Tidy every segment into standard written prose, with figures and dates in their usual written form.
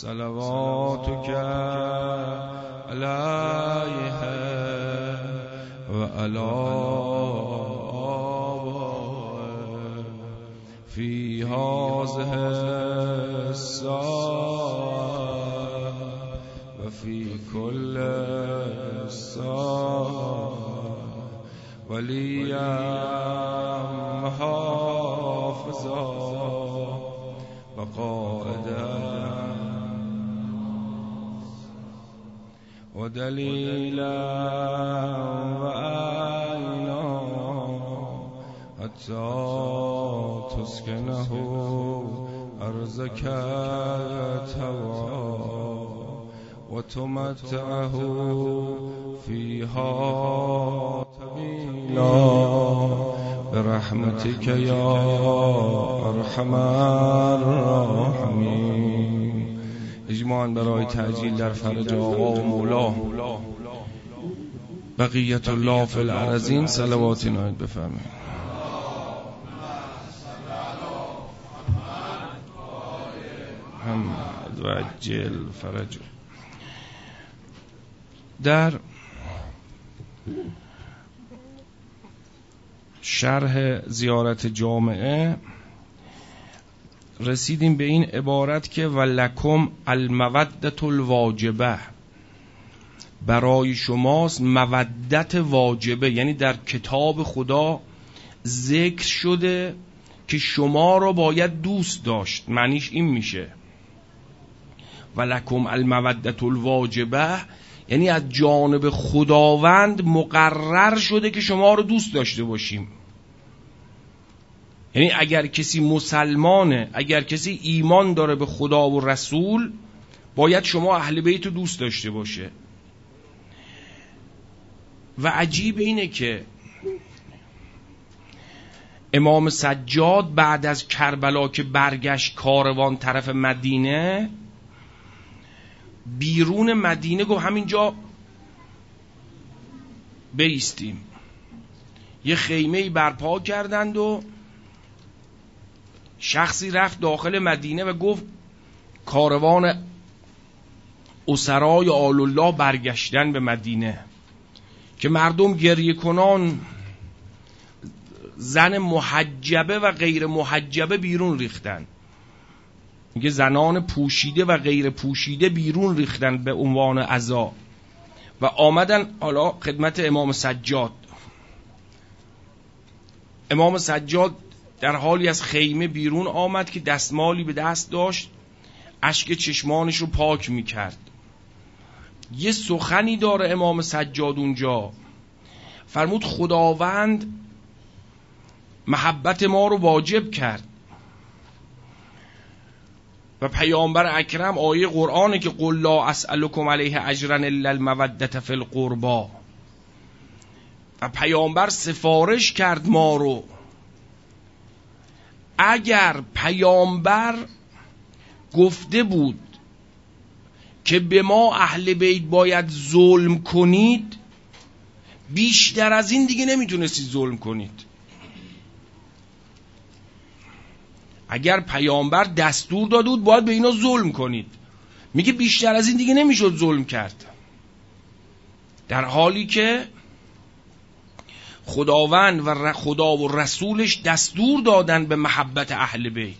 صلواتك علیه و علی آبائه فی هذه الساعة و فی کل ساعة ولیا محافظا و قائدا و دلیلا و عینا حتی تسکنه ارضک طوعا و تمتعه فیها طویلا برحمتك یا ارحم الراحمین. اجماعاً برای تعجیل در فرج آقا و مولا بقیت الله فی الارضین صلوات نایت بفرمایید. محمد و عجل فرج. در شرح زیارت جامعه رسیدیم به این عبارت که ولکم المودة الواجبه، برای شماست مودت واجبه، یعنی در کتاب خدا ذکر شده که شما را باید دوست داشت. معنیش این میشه ولکم المودة الواجبه، یعنی از جانب خداوند مقرر شده که شما رو دوست داشته باشیم. یعنی اگر کسی مسلمانه، اگر کسی ایمان داره به خدا و رسول، باید شما اهل بیت رو دوست داشته باشه. و عجیب اینه که امام سجاد بعد از کربلا که برگشت کاروان طرف مدینه، بیرون مدینه گفت همینجا بایستیم. یه خیمه‌ای برپا کردند و شخصی رفت داخل مدینه و گفت کاروان اسرای آل الله برگشتن به مدینه، که مردم گریه کنان زن محجبه و غیر محجبه بیرون ریختن. میگه زنان پوشیده و غیر پوشیده بیرون ریختن به عنوان عزا و آمدن حالا خدمت امام سجاد. امام سجاد در حالی از خیمه بیرون آمد که دستمالی به دست داشت، اشک چشمانش رو پاک میکرد. یه سخنی داره امام سجاد اونجا، فرمود خداوند محبت ما رو واجب کرد و پیامبر اکرم آیه قرآنه که قل لا اسألکم علیه اجرا الا المودة فی القربا، و پیامبر سفارش کرد ما رو. اگر پیامبر گفته بود که به ما اهل بیت باید ظلم کنید، بیشتر از این دیگه نمیتونستید ظلم کنید. اگر پیامبر دستور داده بود باید به اینا ظلم کنید، میگه بیشتر از این دیگه نمیشد ظلم کرد. در حالی که خداوند و خدا و رسولش دستور دادن به محبت اهل بیت.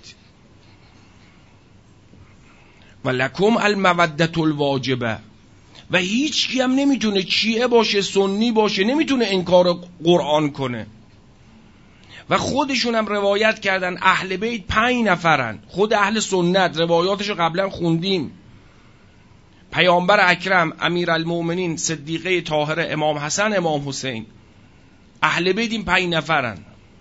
و لکم المودة الواجبه، و هیچ کی هم نمیتونه، شیعه باشه سنی باشه، نمیتونه انکار قرآن کنه. و خودشون هم روایت کردن اهل بیت 5 نفرن. خود اهل سنت روایاتشو قبلا خوندیم. پیامبر اکرم، امیرالمومنین، صدیقه طاهره، امام حسن، امام حسین. اهل بیت این 5 نفرن.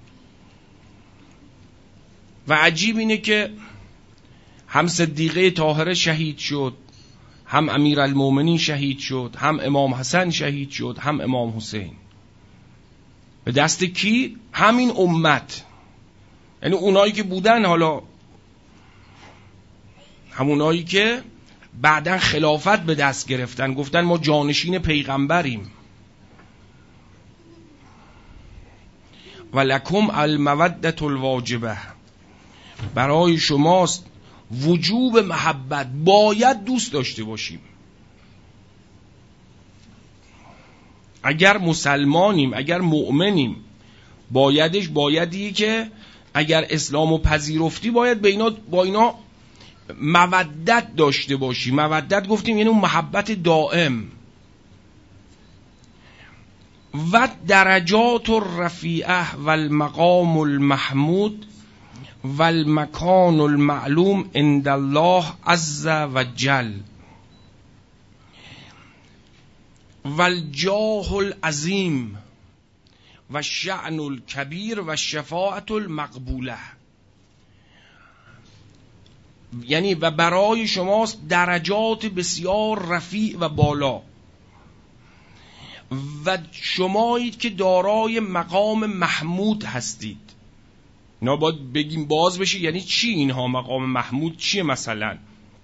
و عجیب اینه که هم صدیقه طاهره شهید شد، هم امیرالمومنین شهید شد، هم امام حسن شهید شد، هم امام حسین. به دست کی؟ همین امت. یعنی اونایی که بودن، حالا همونایی که بعدن خلافت به دست گرفتن، گفتن ما جانشین پیغمبریم. و لکم المودة الواجبه، برای شماست وجوب محبت، باید دوست داشته باشیم. اگر مسلمانیم، اگر مؤمنیم، بایدی که اگر اسلامو پذیرفتی باید با اینا مودت داشته باشی. مودت گفتیم یعنی اون محبت دائم. و درجات الرفیعه و المقام المحمود و المکان المعلوم عند الله عز و جل و الجاه العظیم و الشأن الکبیر و الشفاعة المقبوله. یعنی و برای شماست درجات بسیار رفیع و بالا و شمایید که دارای مقام محمود هستید. اینا باید بگیم باز بشه یعنی چی اینها؟ مقام محمود چیه؟ مثلا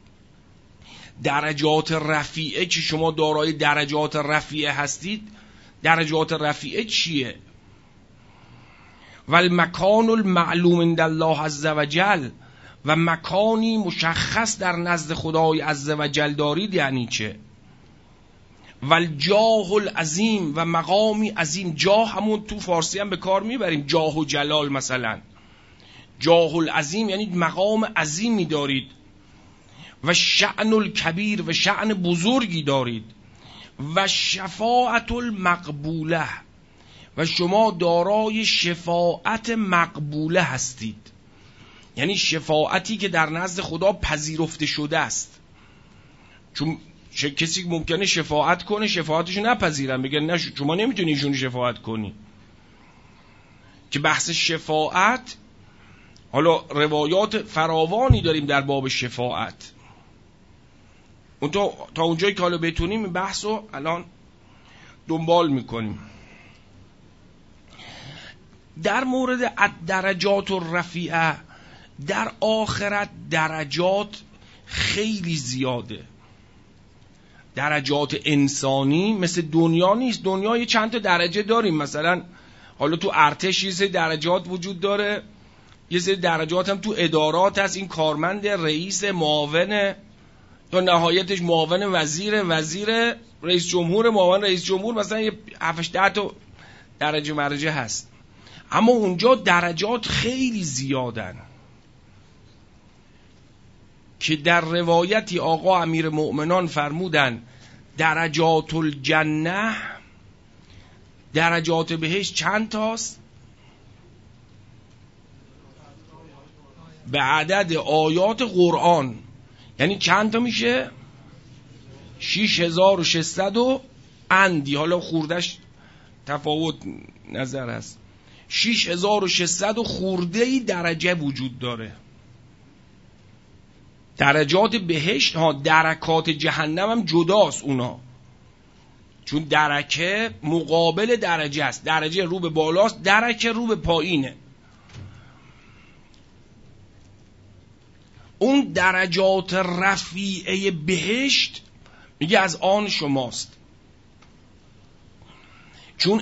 درجات رفیعه که شما دارای درجات رفیعه هستید، درجات رفیعه چیه؟ و المکان المعلوم عند الله عز و جل، و مکانی مشخص در نزد خدای عز و جل دارید یعنی چه؟ و الجاه العظیم، و مقامی عظیم. جاه همون تو فارسی هم به کار میبریم، جاه و جلال. مثلا جاه العظیم یعنی مقام عظیمی دارید. و شأن الکبیر، و شأن بزرگی دارید. و شفاعت المقبوله، و شما دارای شفاعت مقبوله هستید. یعنی شفاعتی که در نزد خدا پذیرفته شده است. چون کسی ممکنه شفاعت کنه شفاعتشو نپذیرن، بگن نه شما نمیتونی ایشون شفاعت کنی. که بحث شفاعت، حالا روایات فراوانی داریم در باب شفاعت. اون تا اونجایی که حالا بتونیم این بحثو الان دنبال میکنیم. در مورد درجات الرفیعه، در آخرت درجات خیلی زیاده. درجات انسانی مثل دنیا نیست. دنیا یه چند تا درجه داریم، مثلا حالا تو ارتش یه سری درجات وجود داره، یه سری درجات هم تو ادارات هست، این کارمند، رئیس، معاون، تا نهایتش معاون وزیر، رئیس جمهور، معاون رئیس جمهور، مثلا یه 7-8 تا درجه مرجع هست. اما اونجا درجات خیلی زیادن که در روایتی آقا امیر مؤمنان فرمودن درجات الجنه، درجات بهشت چند تاست؟ به عدد آیات قرآن. یعنی چند تا میشه؟ 6600 و اندی، حالا خوردش تفاوت نظر هست. 6600 و خورده درجه وجود داره. درجات بهشت درکات جهنم هم جداست اونا، چون درکه مقابل درجه است. درجه رو به بالاست، درکه رو به پایینه. اون درجات رفیعه بهشت میگه از آن شماست. چون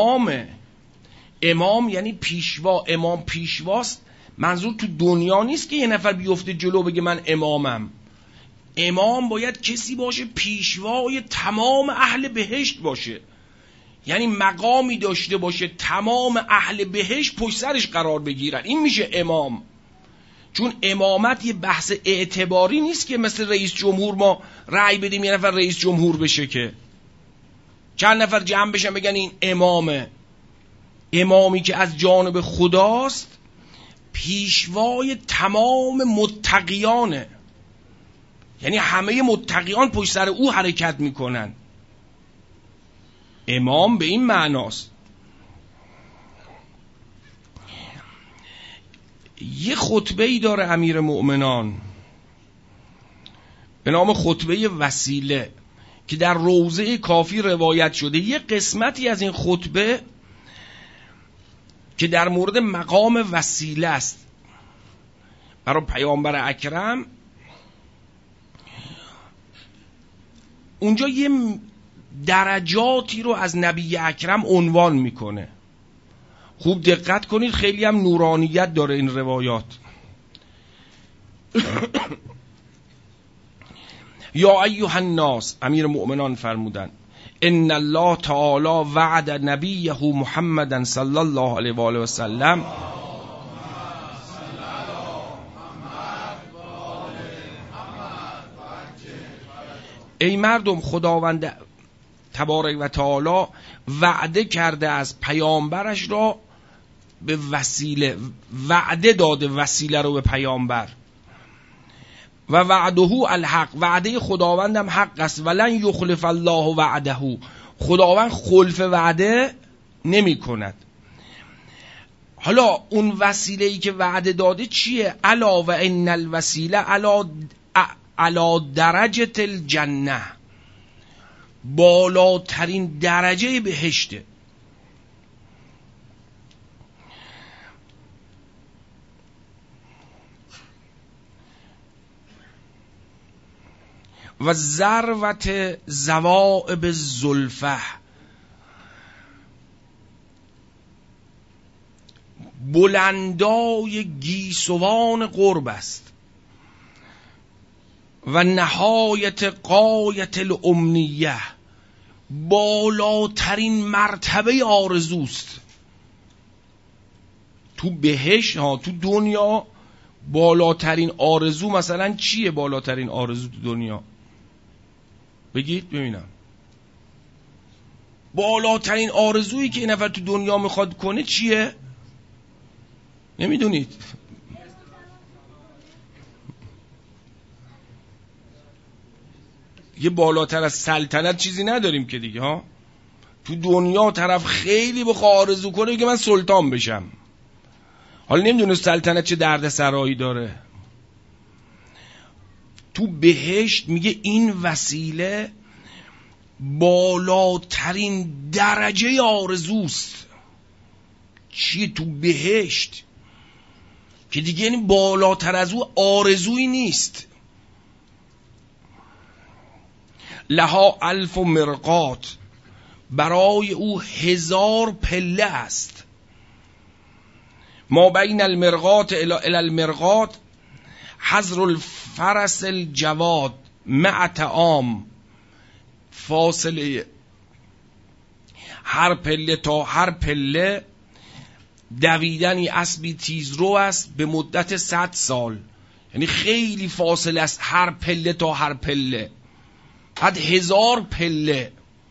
امام یعنی پیشوا. امام پیشواست. منظور تو دنیا نیست که یه نفر بیفته جلو بگه من امامم. امام باید کسی باشه پیشوای تمام اهل بهشت باشه، یعنی مقامی داشته باشه تمام اهل بهشت پشت سرش قرار بگیرن. این میشه امام. چون امامت یه بحث اعتباری نیست که مثل رئیس جمهور ما رأی بدیم یه نفر رئیس جمهور بشه، که چند نفر جمع بشن بگن این امامه. امامی که از جانب خداست، پیشوای تمام متقیانه، یعنی همه متقیان پشت سر او حرکت میکنن. امام به این معناست. یه خطبه ای داره امیر مؤمنان به نام خطبه وسیله که در روضه کافی روایت شده. یه قسمتی از این خطبه که در مورد مقام وسیله است برای پیامبر اکرم، اونجا یه درجاتی رو از نبی اکرم عنوان میکنه. خوب دقت کنید، خیلی هم نورانیت داره این روایات. یا ایها الناس، امیر مؤمنان فرمودن ان الله تعالی وعد نبیه محمدا صلی الله علیه و آله و سلم ای مردم، خداوند تبارک و تعالی وعده کرده از پیامبرش را به وسیله، وعده داده وسیله رو به پیامبر. و وعده الحق، وعده خداوندم حق است. ولن یخلف الله وعده، خداوند خلف وعده نمی کند. حالا اون وسیله ای که وعده داده چیه؟ الا و ان الوسیله علا درجه الجنه، بالاترین درجه بهشته. و ذروت زوائب الزلفه، بلندای گیسوان قرب است. و نهایت قایت الامنیه، بالاترین مرتبه آرزوست. تو بهشت ها، تو دنیا بالاترین آرزو مثلا چیه؟ بالاترین آرزو تو دنیا بگید ببینم. بالاترین آرزویی که این نفر تو دنیا میخواد کنه چیه؟ نمیدونید؟ یه بالاتر از سلطنت چیزی نداریم که دیگه ها. تو دنیا طرف خیلی بخواه آرزو کنه که من سلطان بشم، حالا نمیدونه سلطنت چه درد سرایی داره. تو بهشت میگه این وسیله بالاترین درجه آرزوست. چیه تو بهشت که دیگه یعنی بالاتر از او آرزویی نیست. لها 1000 مرقات، برای او 1000 پله است. ما بین المرقات الی المرقات حذر الفرس الجواد مع طعام، فاصله هر پله تا هر پله دویدنی اسبی تیزرو است به مدت 100 سال. یعنی خیلی فاصله است هر پله تا هر پله، بعد 1000 پله.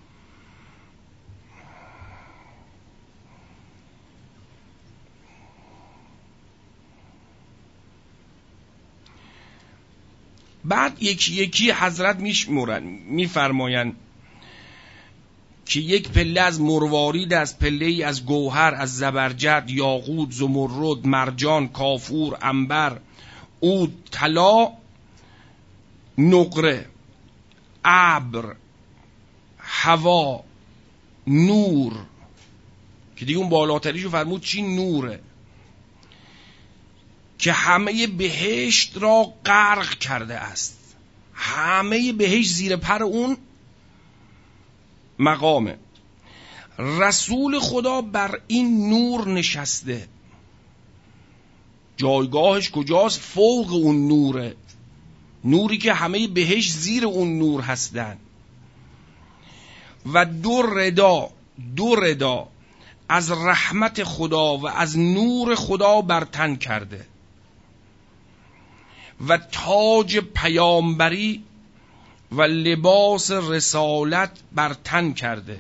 بعد یکی یکی حضرت میفرمایند که یک پله از مروارید، از پله ای از گوهر، از زبرجد، یاقوت، زمرد، مرجان، کافور، عنبر، عود، طلا، نقره، ابر، هوا، نور، که دیگه اون بالاتریشو فرمود چی؟ نوره، که همه بهشت را غرق کرده است. همه بهشت زیر پر اون مقامه. رسول خدا بر این نور نشسته. جایگاهش کجاست؟ فوق اون نوره، نوری که همه بهشت زیر اون نور هستن. و دو ردا از رحمت خدا و از نور خدا بر تن کرده و تاج پیامبری و لباس رسالت بر تن کرده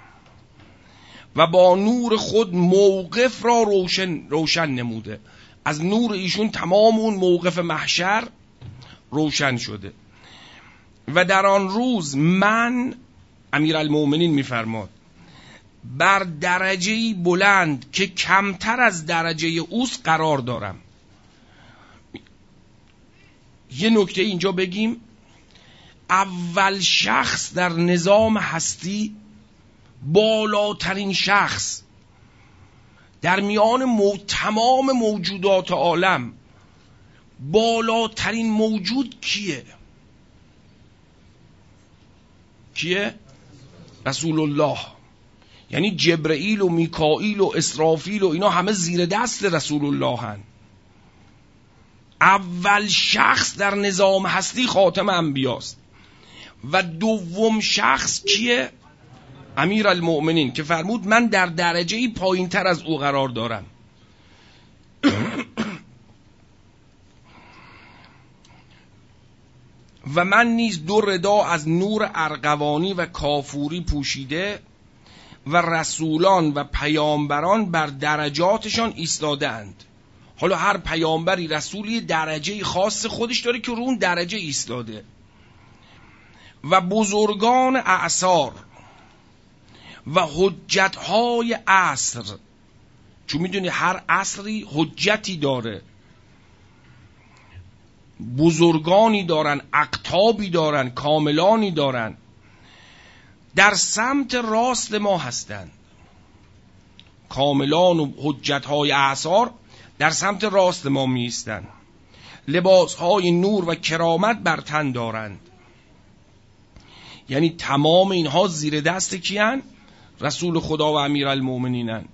و با نور خود موقف را روشن نموده. از نور ایشون تمام اون موقف محشر روشن شده. و در آن روز من، امیرالمومنین میفرماد، بر درجه‌ای بلند که کمتر از درجه اوست قرار دارم. یه نکته اینجا بگیم، اول شخص در نظام هستی، بالاترین شخص در میان تمام موجودات عالم، بالاترین موجود کیه؟ رسول الله. یعنی جبرئیل و میکائیل و اسرافیل و اینا همه زیر دست رسول الله هن. اول شخص در نظام هستی خاتم انبیاست و دوم شخص کیه؟ امیرالمؤمنین، که فرمود من در درجه‌ای پایین‌تر از او قرار دارم. و من نیز 2 ردا از نور ارغوانی و کافوری پوشیده و رسولان و پیامبران بر درجاتشان ایستاده اند. حالا هر پیامبری رسولی درجه خاص خودش داره که رو اون درجه ایستاده. و بزرگان اعصار و حجتهای عصر، چون میدونی هر عصری حجتی داره، بزرگانی دارن، اقطابی دارن، کاملانی دارن، در سمت راست ما هستند. کاملان و حجتهای اعصار در سمت راست ما میستن، لباسهای نور و کرامت بر تن دارند. یعنی تمام اینها زیر دست کیان؟ رسول خدا و امیرالمؤمنینن.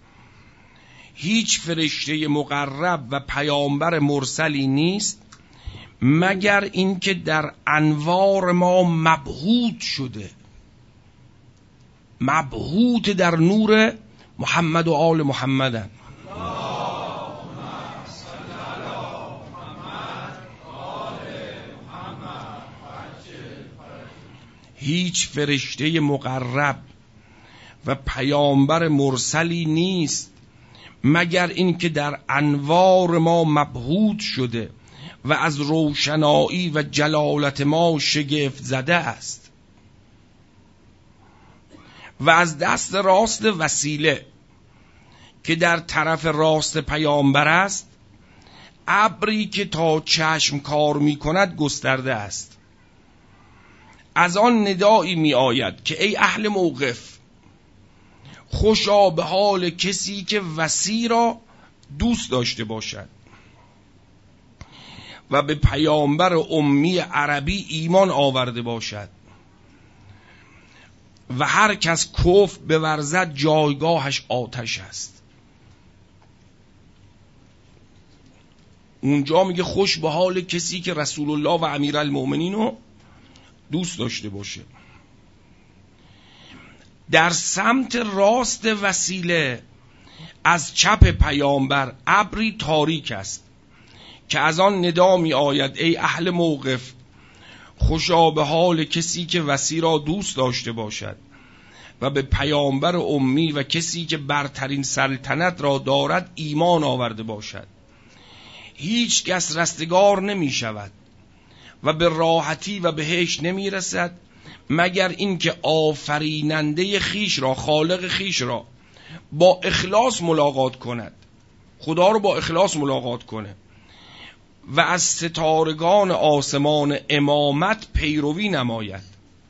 هیچ فرشته مقرب و پیامبر مرسلی نیست مگر اینکه در انوار ما مبهوت شده، مبهوت در نور محمد و آل محمدن. هیچ فرشته مقرب و پیامبر مرسلی نیست مگر اینکه در انوار ما مبهوت شده و از روشنایی و جلالت ما شگفت زده است. و از دست راست وسیله که در طرف راست پیامبر است، ابری که تا چشم کار می کند گسترده است. از آن ندایی می آید که ای اهل موقف، خوشا به حال کسی که وصی را دوست داشته باشد و به پیامبر امی عربی ایمان آورده باشد و هر کس کفر بورزد جایگاهش آتش است. اونجا میگه خوش به حال کسی که رسول الله و امیرالمؤمنین رو دوست داشته باشه. در سمت راست وسیله از چپ پیامبر ابری تاریک است که از آن ندا می آید ای اهل موقف، خوشا به حال کسی که وصی را دوست داشته باشد و به پیامبر امی و کسی که برترین سلطنت را دارد ایمان آورده باشد. هیچ کس رستگار نمی شود و به راحتی و بهشت نمی رسد مگر اینکه آفریننده خیش را، خالق خیش را با اخلاص ملاقات کند، خدا رو با اخلاص ملاقات کنه و از ستارگان آسمان امامت پیروی نماید،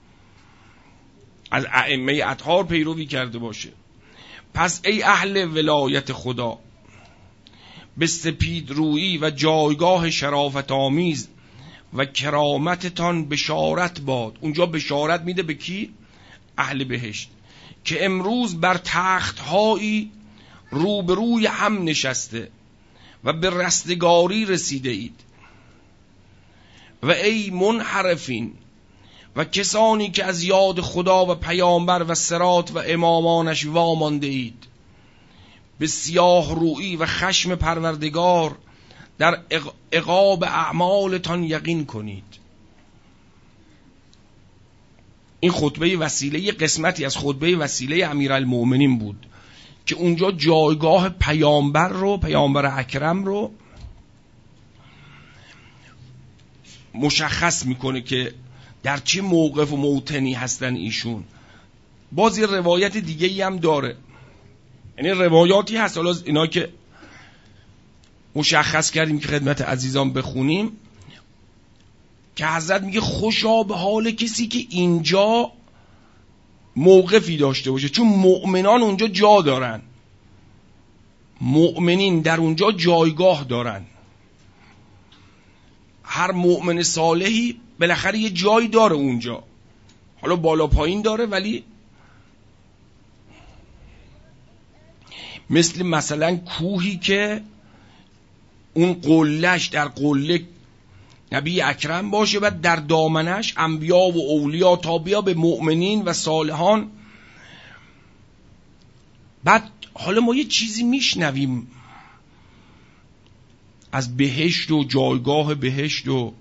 از ائمه اطهار پیروی کرده باشه. پس ای اهل ولایت خدا، به سپید رویی و جایگاه شرافت آمیز و کرامتتان بشارت باد. اونجا بشارت میده به کی؟ اهل بهشت، که امروز بر تختهایی روبروی هم نشسته و به رستگاری رسیده اید. و ای منحرفین و کسانی که از یاد خدا و پیامبر و صراط و امامانش وامانده اید، به سیاه رویی و خشم پروردگار در عقاب اعمالتان یقین کنید. این خطبه وسیله قسمتی از خطبه وسیله امیرالمؤمنین بود که اونجا جایگاه پیامبر اکرم رو مشخص میکنه که در چه موقف و موطنی هستن ایشون. باز یه روایت دیگه ای هم داره، یعنی روایاتی هست، حالا اینا که مشخص کردیم که خدمت عزیزان بخونیم، که حضرت میگه خوشا به حال کسی که اینجا موقفی داشته باشه، چون مؤمنان اونجا جا دارن، مؤمنین در اونجا جایگاه دارن. هر مؤمن صالحی بالاخره یه جایی داره اونجا، حالا بالا پایین داره، ولی مثلا کوهی که اون قلهش در قله نبی اکرم باشه و در دامنش انبیا و اولیا تا بیا به مؤمنین و صالحان. بعد حالا ما یه چیزی میشنویم از بهشت و جایگاه بهشت و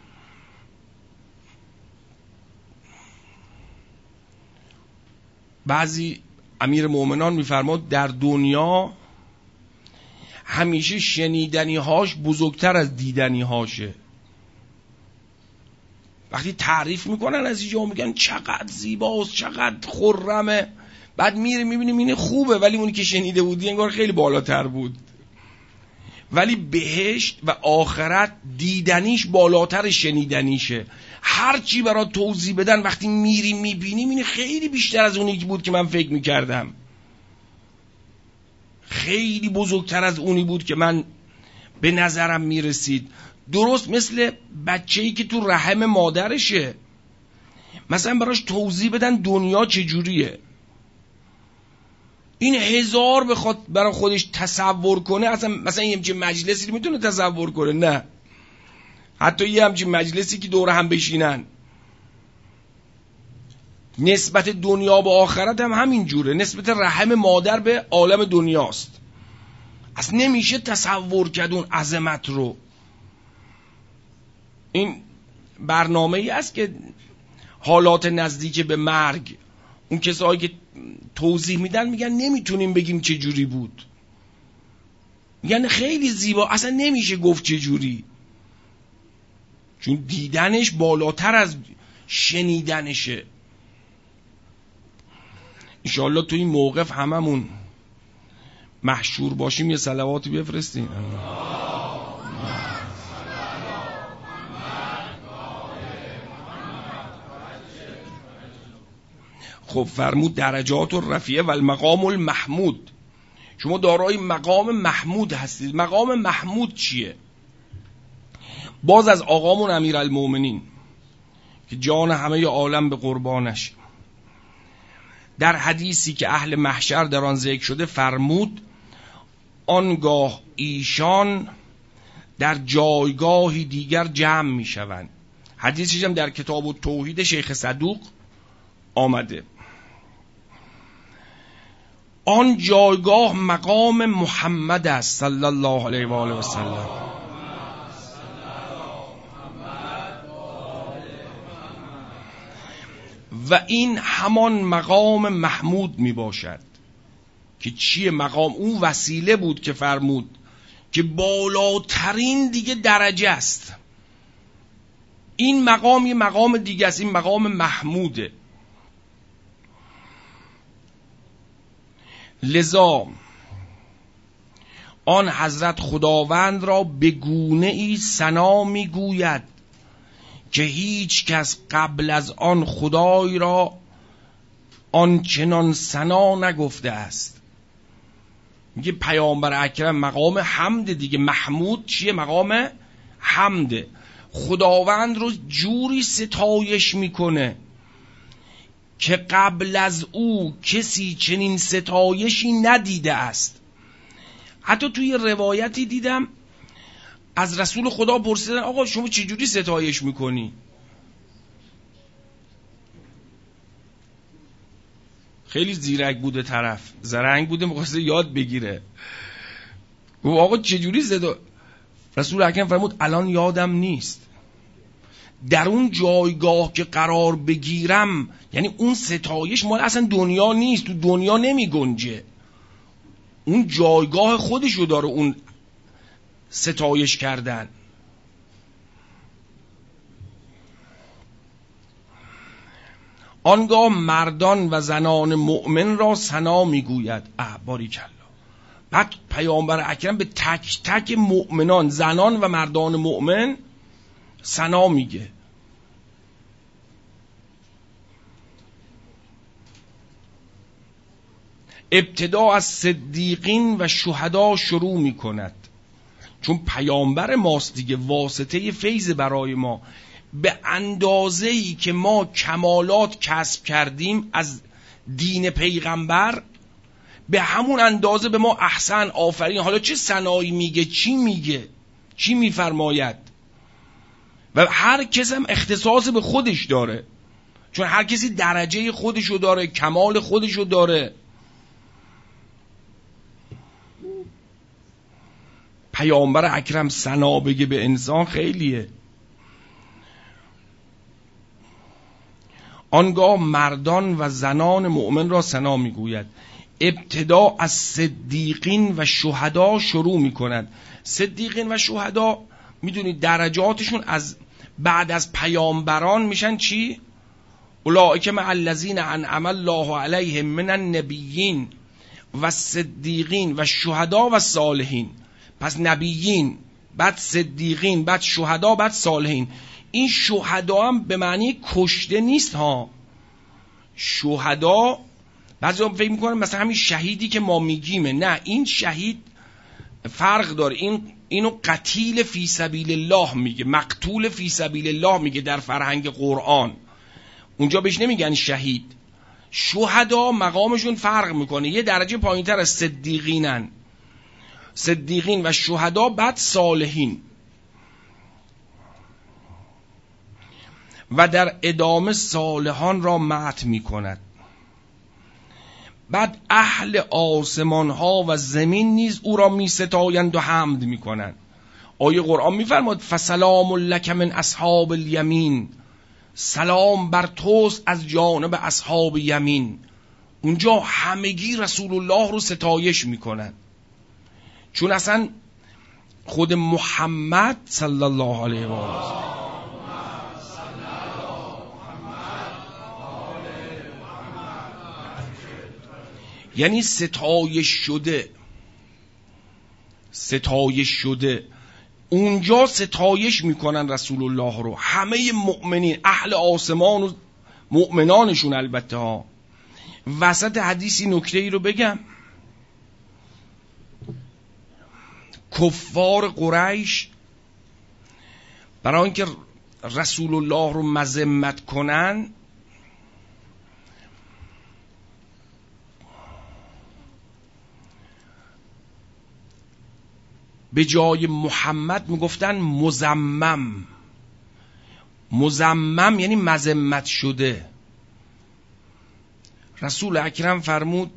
بعضی امیر مومنان میفرماد در دنیا همیشه شنیدنی هاش بزرگتر از دیدنی هاشه. وقتی تعریف میکنن از اینجا میگن چقدر زیباست، چقدر خرمه، بعد میره میبینیم اینه خوبه، ولی اونی که شنیده بودی انگار خیلی بالاتر بود. ولی بهشت و آخرت دیدنیش بالاتر شنیدنیشه. هر چی برات توضیح بدن وقتی میری میبینیم اینه خیلی بیشتر از اونی بود که من فکر میکردم، خیلی بزرگتر از اونی بود که من به نظرم میرسید. درست مثل بچه‌ای که تو رحم مادرشه، مثلا براش توضیح بدن دنیا چجوریه، این هزار بخواد برای خودش تصور کنه، اصلا مثلا یه همچین مجلسی میتونه تصور کنه؟ نه. حتی یه همچین مجلسی که دور هم بشینن، نسبت دنیا به آخرت هم همین جوره، نسبت رحم مادر به عالم دنیاست. اصلا نمیشه تصور کرد اون عظمت رو. این برنامه‌ای است که حالات نزدیک به مرگ اون کسایی که توضیح میدن میگن نمیتونیم بگیم چه جوری بود، میگن خیلی زیبا، اصلا نمیشه گفت چه جوری، چون دیدنش بالاتر از شنیدنشه. انشاءالله تو این موقف هممون محشور باشیم یه صلواتی بفرستیم. خب فرمود درجات الرفیعه و المقام المحمود، شما دارای مقام محمود هستید. مقام محمود چیه؟ باز از آقامون امیرالمومنین که جان همه عالم به قربانش، در حدیثی که اهل محشر در آن ذکر شده فرمود آنگاه ایشان در جایگاهی دیگر جمع می شوند. حدیثش هم در کتاب التوحید شیخ صدوق آمده. آن جایگاه مقام محمد است صلی الله علیه و آله و سلم. و این همان مقام محمود می باشد که چیه مقام؟ اون وسیله بود که فرمود که بالاترین دیگه درجه است. این مقام یه مقام دیگه است، این مقام محموده. لذا آن حضرت خداوند را به گونه ای ثنا می گوید که هیچ کس قبل از آن خدای را آنچنان ثنا نگفته است. میگه پیامبر اکرم مقام حمد دیگه. محمود چیه؟ مقام حمده. خداوند رو جوری ستایش میکنه که قبل از او کسی چنین ستایشی ندیده است. حتی توی روایتی دیدم از رسول خدا پرسیدن آقا شما چجوری ستایش میکنی؟ خیلی زیرک بوده طرف، زرنگ بوده، می‌خواسته یاد بگیره. گفت آقا چجوری رسول اکرم فرمود الان یادم نیست. در اون جایگاه که قرار بگیرم، یعنی اون ستایش مال اصلا دنیا نیست، تو دنیا نمی گنجه، اون جایگاه خودشو داره اون ستایش کردن. آنگاه مردان و زنان مؤمن را ثنا میگوید. باریکالله. بعد پیامبر اکرم به تک تک مؤمنان، زنان و مردان مؤمن ثنا میگه. ابتدا از صدیقین و شهدا شروع میکند، چون پیامبر ماست دیگه، واسطه فیض برای ما. به اندازه‌ای که ما کمالات کسب کردیم از دین پیغمبر، به همون اندازه به ما احسن آفرین. حالا چه ثنایی میگه، چی میگه؟ چی میفرماید. و هر کس هم اختصاص به خودش داره، چون هر کسی درجه خودشو داره، کمال خودشو داره. پیامبر اکرم ثنا بگه به انسان خیلیه. آنگاه مردان و زنان مؤمن را ثنا میگوید. ابتدا از صدیقین و شهدا شروع میکند. صدیقین و شهدا میدونید درجاتشون از بعد از پیامبران میشن چی؟ اولئک مع الذین انعم الله علیهم من النبیین و صدیقین و شهدا و صالحین. پس نبیین، بعد صدیقین، بعد شهدا، بعد صالحین. این شهدا هم به معنی کشته نیست ها. شهدا بعضی هم فکر میکنن مثلا همین شهیدی که ما میگیمه. نه، این شهید فرق داره. اینو قتیل فی سبیل الله میگه، مقتول فی سبیل الله میگه در فرهنگ قرآن. اونجا بهش نمیگن شهید. شهدا مقامشون فرق میکنه، یه درجه پایینتر از صدیقینن. صدیقین و شهدا، بعد صالحین. و در ادامه صالحان را مدح میکند. بعد اهل آسمان ها و زمین نیز او را می ستایند و حمد می کنند. آیه قرآن می فرماد فسلام لک من اصحاب الیمین، سلام بر توست از جانب اصحاب یمین. اونجا همگی رسول الله رو ستایش می کنند، چون اصلا خود محمد صلی الله علیه و آله یعنی ستایش شده. اونجا ستایش میکنن رسول الله رو همه مؤمنین، اهل آسمان و مؤمنانشون. البته ها وسط حدیثی نکته ای رو بگم. کفار قریش برای اینکه رسول الله رو مذمت کنن، به جای محمد میگفتن مزمم یعنی مذمت شده. رسول اکرم فرمود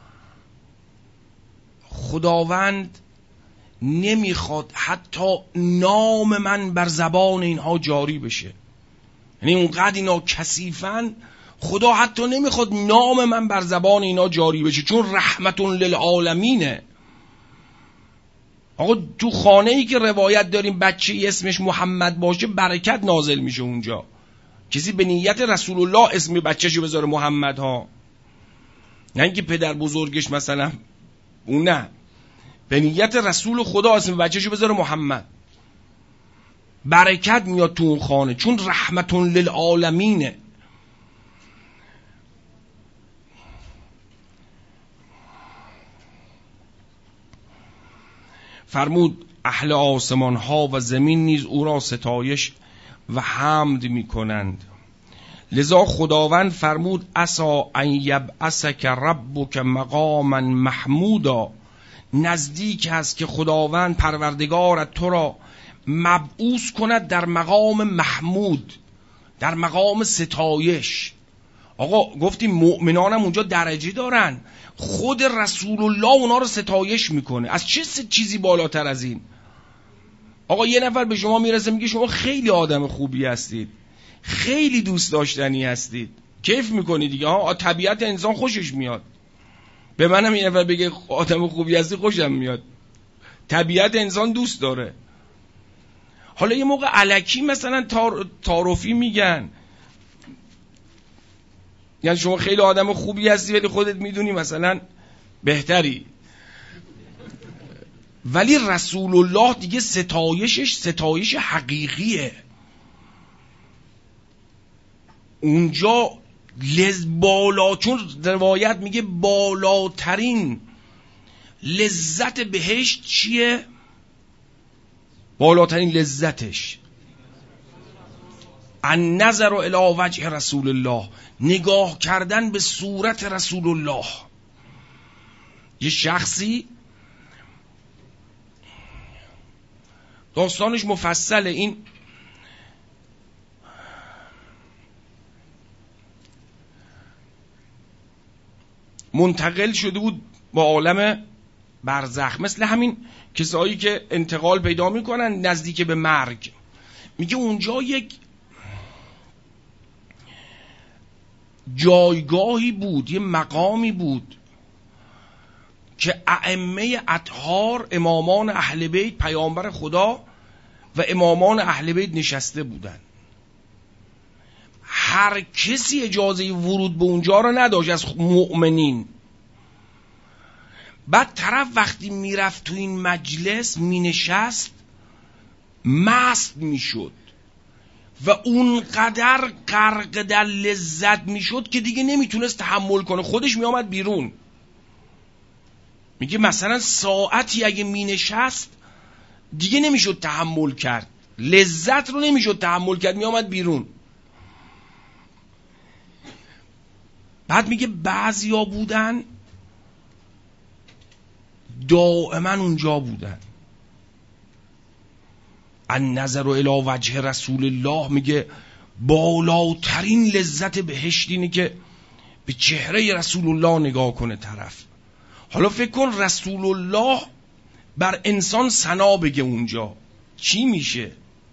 خداوند نمیخواد حتی نام من بر زبان اینها جاری بشه. یعنی اونقدر اینا کثیفن، خدا حتی نمیخواد نام من بر زبان اینا جاری بشه، چون رحمت للعالمینه. آقا تو خانه ای که روایت داریم بچه اسمش محمد باشه برکت نازل میشه اونجا. کسی به نیت رسول الله اسم بچه‌شو بذاره محمد ها، نه اینکه پدر بزرگش مثلا اون، نه، به نیت رسول خدا اسم بچه‌شو بذاره محمد، برکت میاد تو اون خانه، چون رحمت للعالمینه. فرمود اهل آسمان ها و زمین نیز او را ستایش و حمد می کنند. لذا خداوند فرمود عسا ان یبعثک ربک مقاما محمودا. نزدیک است که خداوند پروردگارت تو را مبعوث کند در مقام محمود، در مقام ستایش. آقا گفتیم مؤمنانم اونجا درجه دارن، خود رسول الله اونا رو ستایش میکنه. از چه چیزی بالاتر از این؟ آقا یه نفر به شما میرسه میگه شما خیلی آدم خوبی هستید، خیلی دوست داشتنی هستید، کیف میکنی دیگه. ها طبیعت انسان خوشش میاد. به منم یه نفر بگه آدم خوبی هستی خوشم میاد. طبیعت انسان دوست داره. حالا یه موقع الکی مثلا تعارفی میگن، یعنی شما خیلی آدم خوبی هستی ولی خودت میدونی مثلا بهتری. ولی رسول الله دیگه ستایشش ستایش حقیقیه. اونجا بالا، چون روایت میگه بالاترین لذت بهشت چیه؟ بالاترین لذتش النظر الی وجه رسول الله، نگاه کردن به صورت رسول الله. یه شخصی داستانش مفصله. این منتقل شده بود با عالم برزخ، مثل همین کسایی که انتقال پیدا میکنن نزدیک به مرگ. میگه اونجا یک جایگاهی بود، یه مقامی بود که ائمه اطهار، امامان اهل بیت، پیامبر خدا و امامان اهل بیت نشسته بودن. هر کسی اجازه ورود به اونجا رو نداشت از مؤمنین. بعد طرف وقتی میرفت تو این مجلس مینشست مست میشد و اونقدر غرق در لذت میشد که دیگه نمیتونست تحمل کنه، خودش میامد بیرون. میگه مثلا ساعتی اگه مینشست دیگه نمیشد تحمل کرد، لذت رو نمیشد تحمل کرد، میامد بیرون. بعد میگه بعضیا بودن دائما اونجا بودن. النظر الی وجه رسول الله، میگه بالاترین لذت بهشت اینه که به چهره رسول الله نگاه کنه طرف. حالا فکر کن رسول الله بر انسان ثنا بگه اونجا چی میشه؟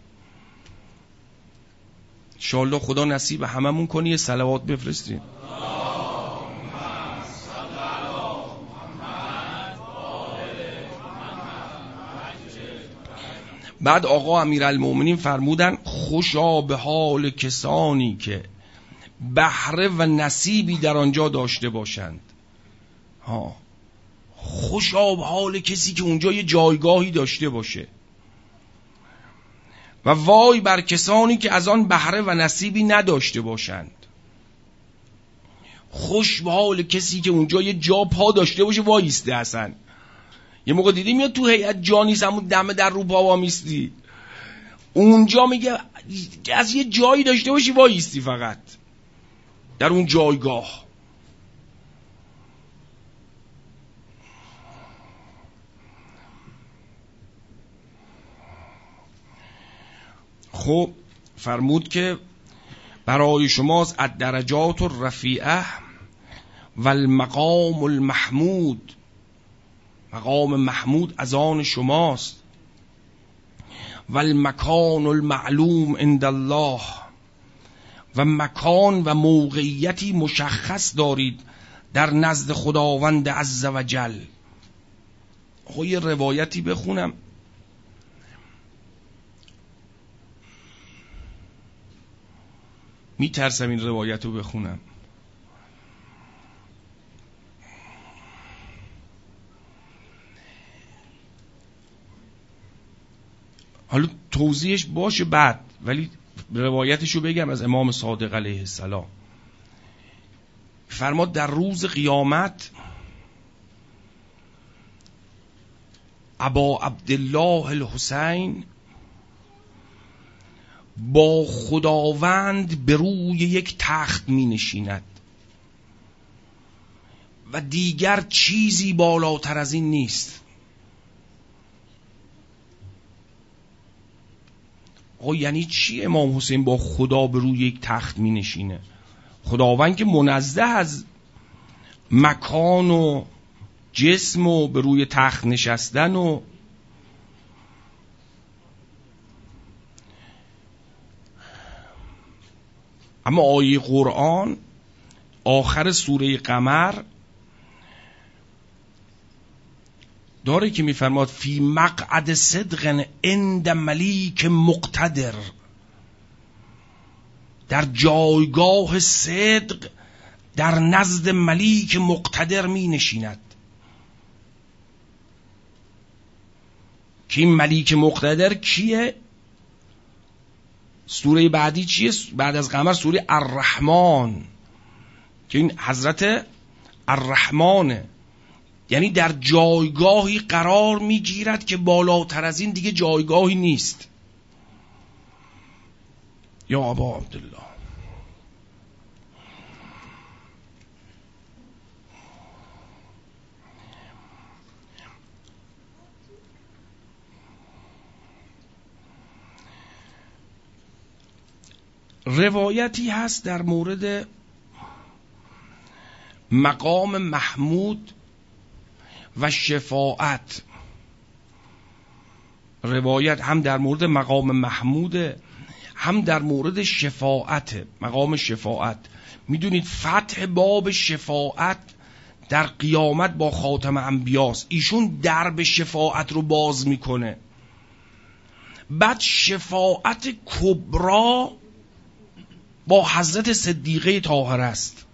انشاءالله خدا نصیب هممون کنه یه صلوات بفرستیم. بعد آقا امیرالمومنین فرمودن خوشا به حال کسانی که بهره و نصیبی در آنجا داشته باشند. خوشا به حال کسی که اونجا یه جایگاهی داشته باشه و وای بر کسانی که از آن بهره و نصیبی نداشته باشند. خوش به حال کسی که اونجا یه جا پا داشته باشه وایسته. اصلا یه موقع دیدی میاد تو هیئت جا نیست، همون دم در رو پا میستی. اونجا میگه از یه جایی داشته باشی وایستی فقط در اون جایگاه. خب فرمود که برای شماست الدرجات الرفیعه و المقام المحمود، مقام محمود از آن شماست. و المکان المعلوم عند الله، و مکان و موقعیتی مشخص دارید در نزد خداوند عز و جل. یه روایتی بخونم. میترسم این روایت رو بخونم. حالا توضیحش باشه بعد، ولی روایتشو بگم از امام صادق علیه السلام. فرماد در روز قیامت ابا عبدالله الحسین با خداوند به روی یک تخت می نشیند و دیگر چیزی بالاتر از این نیست. یعنی چی امام حسین با خدا به روی یک تخت می نشینه؟ خداوند که منزه از مکان و جسم و به روی تخت نشستن و اما آیه قرآن آخر سوره قمر داره که میفرماد فی مقعد صدق عند ملیک مقتدر، در جایگاه صدق در نزد ملیک مقتدر می نشیند. که این ملیک مقتدر کیه؟ سوره بعدی چیه؟ بعد از قمر سوره الرحمن، که این حضرت الرحمنه. یعنی در جایگاهی قرار میگیرد که بالاتر از این دیگه جایگاهی نیست. یا ابا عبدالله. روایتی هست در مورد مقام محمود و شفاعت. روایت هم در مورد مقام محموده، هم در مورد شفاعت، مقام شفاعت. میدونید فتح باب شفاعت در قیامت با خاتم انبیاست. ایشون درب شفاعت رو باز میکنه. بعد شفاعت کبرا با حضرت صدیقه طاهره است.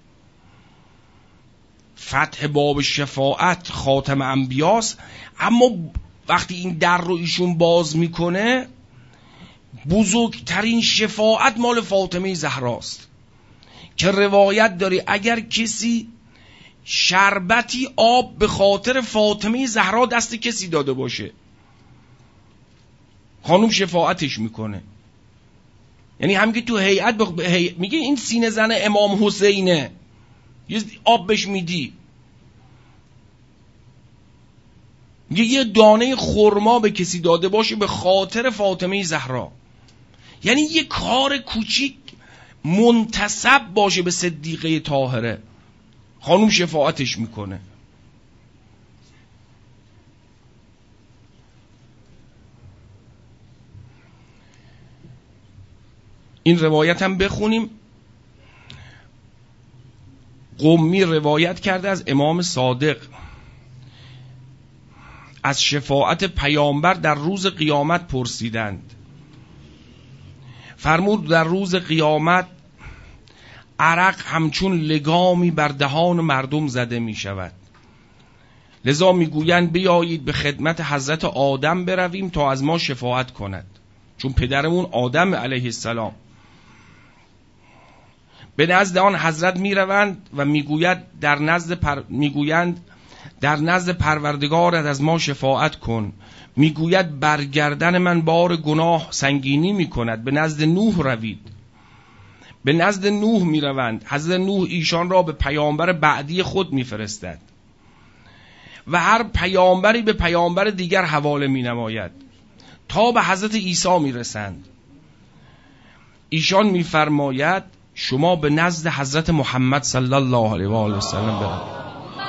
فتح باب شفاعت خاتم انبیاست، اما وقتی این در رو ایشون باز میکنه بزرگترین شفاعت مال فاطمه زهراست که روایت داره اگر کسی شربتی آب به خاطر فاطمه زهرا دست کسی داده باشه، خانوم شفاعتش میکنه. یعنی هم که تو هیئت میگه این سینه زن امام حسینه، یه آب بهش میدی، میگه یه دانه خرما به کسی داده باشه به خاطر فاطمه زهرا، یعنی یه کار کوچیک منتسب باشه به صدیقه طاهره، خانوم شفاعتش میکنه. این روایت هم بخونیم. قمی روایت کرده از امام صادق از شفاعت پیامبر در روز قیامت پرسیدند. فرمود در روز قیامت عرق همچون لگامی بر دهان مردم زده می شود، لذا می گویند بیایید به خدمت حضرت آدم برویم تا از ما شفاعت کند، چون پدرمون آدم علیه السلام. به نزد آن حضرت می روند و میگویند در نزد پروردگارت از ما شفاعت کن. میگوید برگردن من بار گناه سنگینی می کند، به نزد نوح روید. به نزد نوح می روند. حضرت نوح ایشان را به پیامبر بعدی خود می فرستد و هر پیامبری به پیامبر دیگر حواله می نماید تا به حضرت عیسی می رسند. ایشان می فرماید شما به نزد حضرت محمد صلی الله علیه و آله و سلم بروید.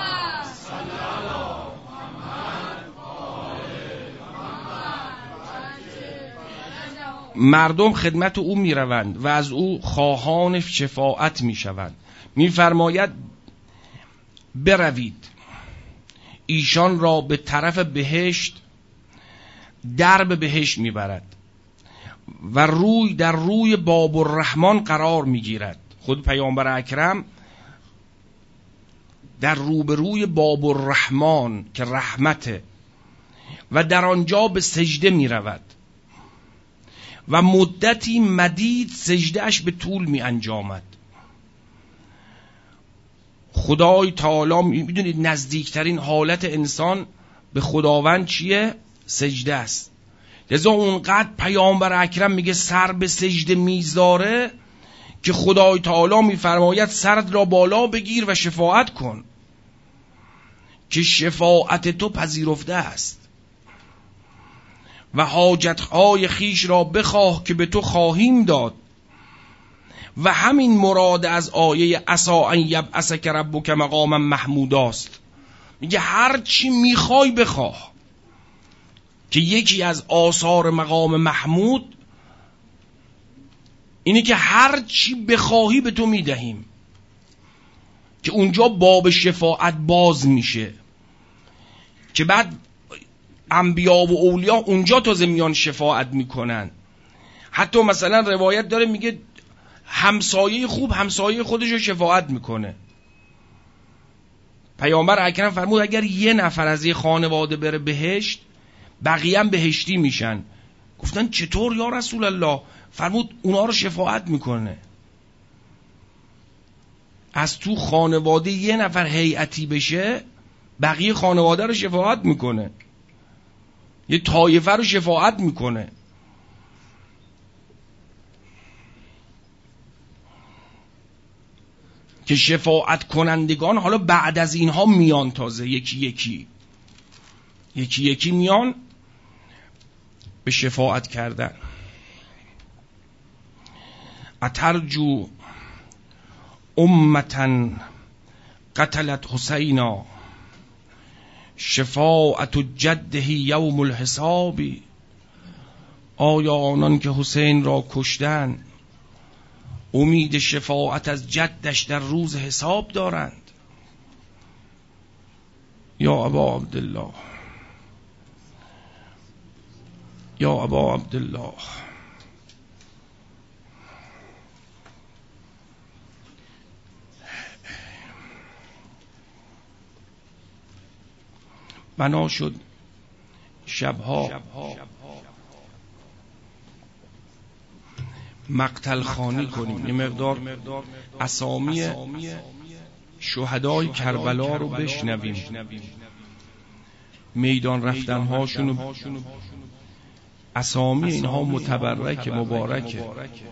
مردم خدمت او می روند و از او خواهان شفاعت می شوند. می فرماید بروید. ایشان را به طرف بهشت، درب بهشت می برد و روی در روی باب الرحمن قرار می گیرد. خود پیامبر اکرم در روبروی باب الرحمن که رحمته و در آنجا به سجده می رود و مدتی مدید سجدهش به طول می انجامد. خدای تعالی، میدونید نزدیکترین حالت انسان به خداوند چیه؟ سجده است. لذا اونقدر پیامبر اکرم میگه سر به سجده میذاره که خدای تعالی میفرماید سرت را بالا بگیر و شفاعت کن که شفاعت تو پذیرفته است و حاجتهای خیش را بخواه که به تو خواهیم داد. و همین مراد از آیه عسا ان یبعثک ربک مقاما محمودا است. میگه هر چی میخوای بخواه، که یکی از آثار مقام محمود اینه که هر چی بخواهی به تو میدهیم، که اونجا باب شفاعت باز میشه، که بعد انبیا و اولیا اونجا تازه میان شفاعت میکنن. حتی مثلا روایت داره میگه همسایه خوب همسایه خودش رو شفاعت میکنه. پیامبر اکرم فرمود اگر یه نفر از یه خانواده بره بهشت، بقیه هم بهشتی میشن. گفتن چطور یا رسول الله؟ فرمود اونا رو شفاعت میکنه. از تو خانواده یه نفر هیئتی بشه، بقیه خانواده رو شفاعت میکنه، یه طایفه رو شفاعت میکنه. که شفاعت کنندگان حالا بعد از اینها میان، تازه یکی یکی میان به شفاعت کردن. اترجو امتا قتلت حسینا شفاعت جده یوم الحساب. آیا آنان که حسین را کشتن امید شفاعت از جدش در روز حساب دارند؟ یا ابا عبدالله، یا ابا عبدالله، بنا شد شبها مقتل خوانی کنیم، یه مقدار اسامی شهدای کربلا رو بشنویم، میدان رفتنهاشون، اسامی اینها متبرک مبارکه.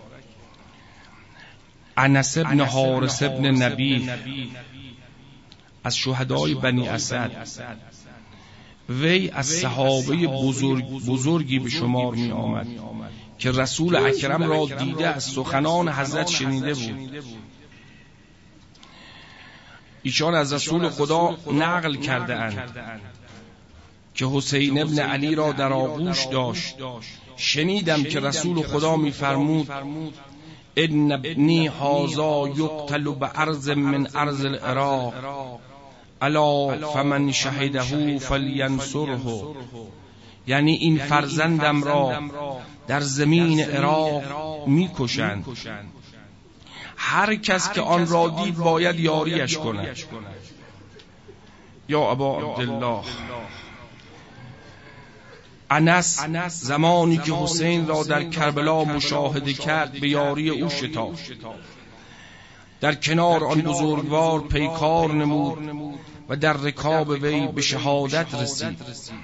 انس ابن حارث ابن نبی از شهدای بنی اسد، وی از صحابه بزرگی به شمار می آمد که رسول اکرم را دیده از سخنان حضرت شنیده بود. ایشان از رسول خدا نقل کرده اند که حسین ابن علی را در آغوش داشت. شنیدم که رسول خدا می فرمود ان ابنی هذا یقتل بارض من ارض العراق الا فمن شهده فلینصره. یعنی این فرزندم را در زمین عراق میکشند، هر کس که آن را دید باید یاریش کند. یا ابا عبدالله، انس زمانی که حسین را در کربلا مشاهده کرد به یاری او شتافت، در کنار آن بزرگوار پیکار نمود و در رکاب وی به شهادت رسید.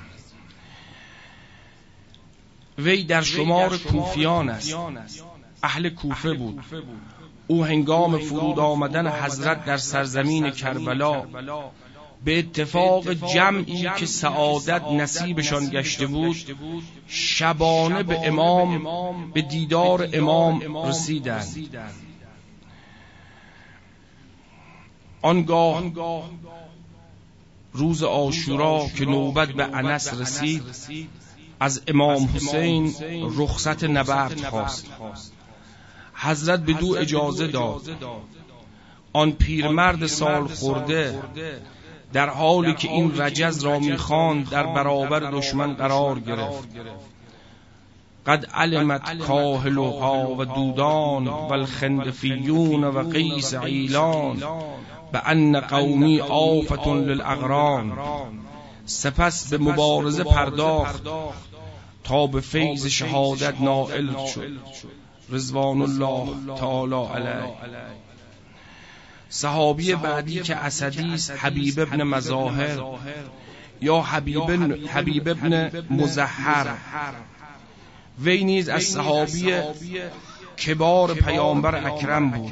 وی در شمار کوفیان است، اهل کوفه بود. او هنگام فرود آمدن حضرت در سرزمین کربلا به اتفاق جمعی که سعادت نصیبشان گشته بود شبانه به دیدار امام رسیدند. آنگاه روز عاشورا که نوبت به انس رسید، از امام حسین رخصت نبرد خواست. حضرت بدو اجازه داد. آن پیرمرد سال خورده در حالی که این رجز را می‌خواند در برابر دشمن قرار گرفت. قد علمت کاهلها و دودان و الخندفیون و قیس عیلان بأن قومی آفة للأغران. سپس به مبارزه پرداخت تا به فیض شهادت نائل شد رضوان الله تعالی علیه. صحابی بعدی که اسدی است حبیب ابن مظاهر یا حبیب ابن مظهر، وی نیز از صحابی کبار پیامبر اکرم بود.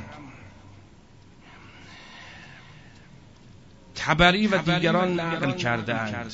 طبری و دیگران نقل کردند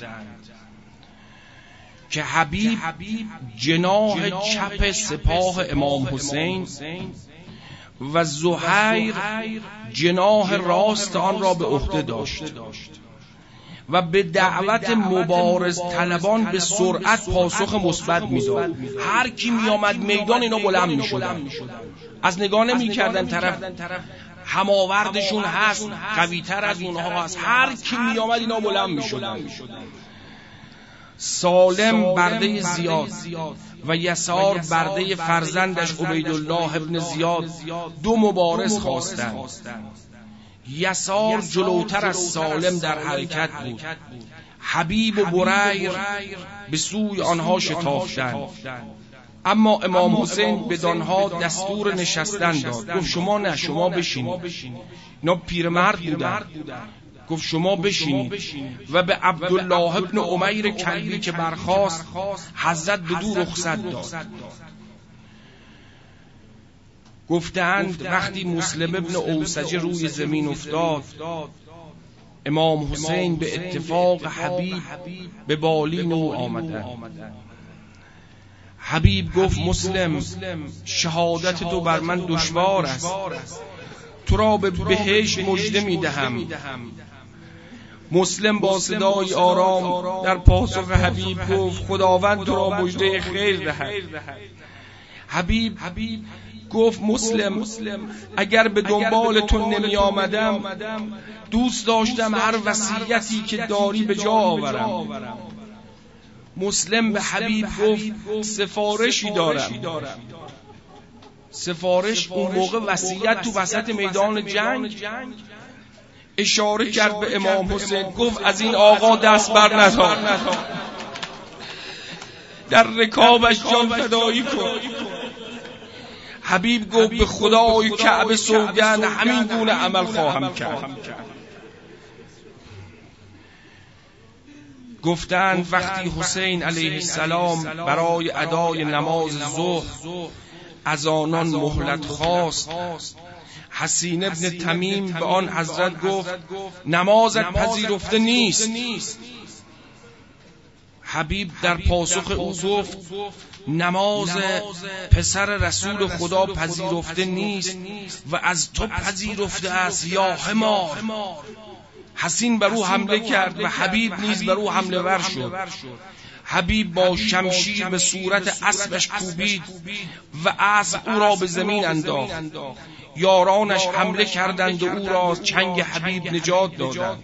که حبیب جناح چپ سپاه امام حسین و زهیر جناح راست آن را به عهده داشت و به دعوت مبارز طلبان به سرعت پاسخ مثبت میداد. هر کی می آمد میدان اینا بلند می شدن، از نگاه نمی کردن طرف هماوردشون هست قوی تر از اونها هست، هر کی می آمد اینا بلند می شدن. سالم برده زیاد و یسار برده فرزندش عبیدالله ابن زیاد دو مبارز خواستند. یسار جلوتر از سالم در حرکت بود. حبیب و بریر به سوی آنها شتافتند، اما امام حسین به دانها دستور نشستن داد. گفت شما نه، شما بشینید. اینا پیرمرد بودند. گفت شما بشینید و به عبدالله ابن عمیر کلبی که برخاست حضرت به دو رخصت داد. گفتند وقتی مسلم ابن اوسجه روی زمین افتاد، امام حسین به اتفاق حبیب به بالین او آمدند. حبیب گفت مسلم شهادت تو بر من دشوار است، تو را به بهشت مژده میدهم. مسلم با صدای آرام در پاسخ حبیب گفت خداوند تو را مژده خیر دهد. حبیب گفت مسلم اگر به دنبال تو نمی آمدم دوست داشتم هر وصیتی که داری به جا آورم. مسلم به حبیب گفت سفارشی دارم. سفارش اون موقع وصیت تو وسط میدان جنگ. اشاره کرد به امام حسین، گفت از این آقا دست بر ندار، در رکابش جان فدایی کن. حبیب گفت به خدای کعبه سوگند همین گونه عمل خواهم کرد. گفتند وقتی حسین علیه السلام برای ادای نماز ظهر از آنان مهلت خواست، حسین ابن تمیم به آن حضرت گفت نمازت پذیرفته نیست. حبیب در پاسخ او گفت نماز پسر رسول خدا پذیرفته نیست و از تو پذیرفته است یا حمار. حسین بر او حمله کرد و حبیب نیز بر او حمله ور شد. حبیب با شمشیر به صورت اسبش کوبید و اسب او را به زمین انداخت. یارانش حمله کردند و او را چنگ حبیب نجات دادند.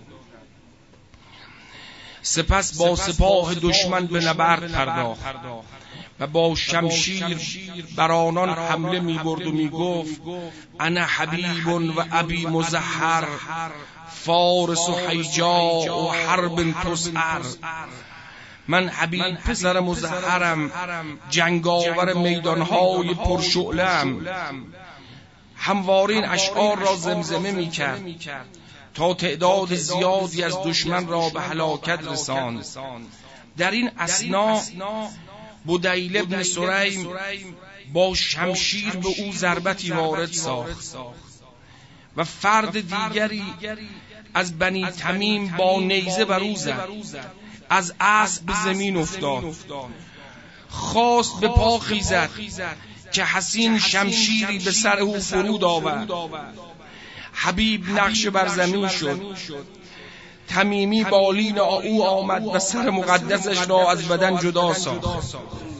سپس با سپاه دشمن به نبرد پرداخت و با شمشیر بر آنان حمله می برد و می گفت انا حبیب و ابی مزهر فارس و حیجاء و حرب تسعر. من حبیب پسر مزهرم، جنگاور میدانهای پرشعله‌ام. همواره این اشعار را زمزمه می کرد تا تعداد زیادی از دشمن را به هلاکت رساند. در این اثنا بدیل ابن سریم با شمشیر به او ضربتی وارد ساخت و فرد دیگری از بنی تمیم با نیزه بر او زد. از اسب به زمین افتاد، خواست به پا خیزد که حسین شمشیری به سر او فرود آورد. حبیب نقش بر زمین شد. تمیمی بالین او آمد و سر مقدسش را از بدن جدا ساخت.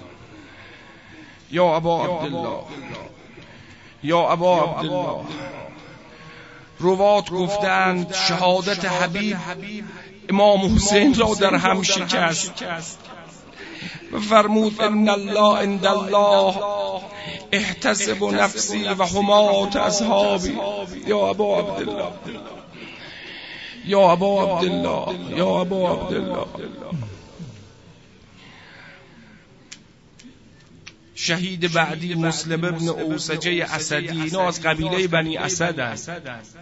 یا ابا عبدالله، یا ابا عبدالله. روات گفتند شهادت حبیب امام حسین را در هم شکست و فرمود ان الله عند الله احتسب نفسی و حمات اصحابی. یا ابا عبدالله، یا ابا عبدالله، یا ابا عبدالله. شهید بعدی مسلم ابن اوسجه اسدی، اینا از قبیله بنی اسد است.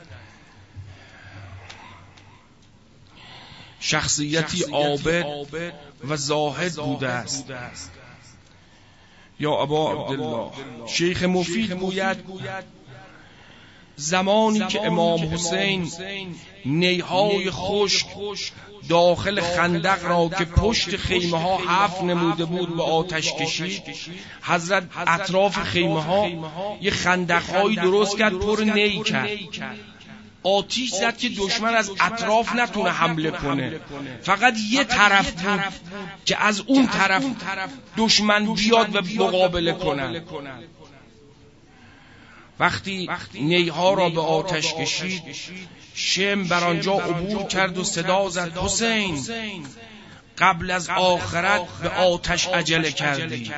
شخصیتی عابد و زاهد بوده است. یا ابا عبدالله، شیخ مفید گوید زمانی که امام حسین نیهای خشک داخل خندق را که پشت خیمه ها حفر نموده بود به آتش کشید، حضرت اطراف خیمه ها یه خندق هایی درست کرد، پر نی کرد، آتیش زد که دشمن از اطراف نتونه حمله کنه. فقط یه طرف بود که از اون طرف دشمن بیاد و مقابله کنه. وقتی نیها را به آتش کشید، شم بر آنجا عبور کرد و صدا زد حسین، قبل از آخرت به آتش عجله کردی.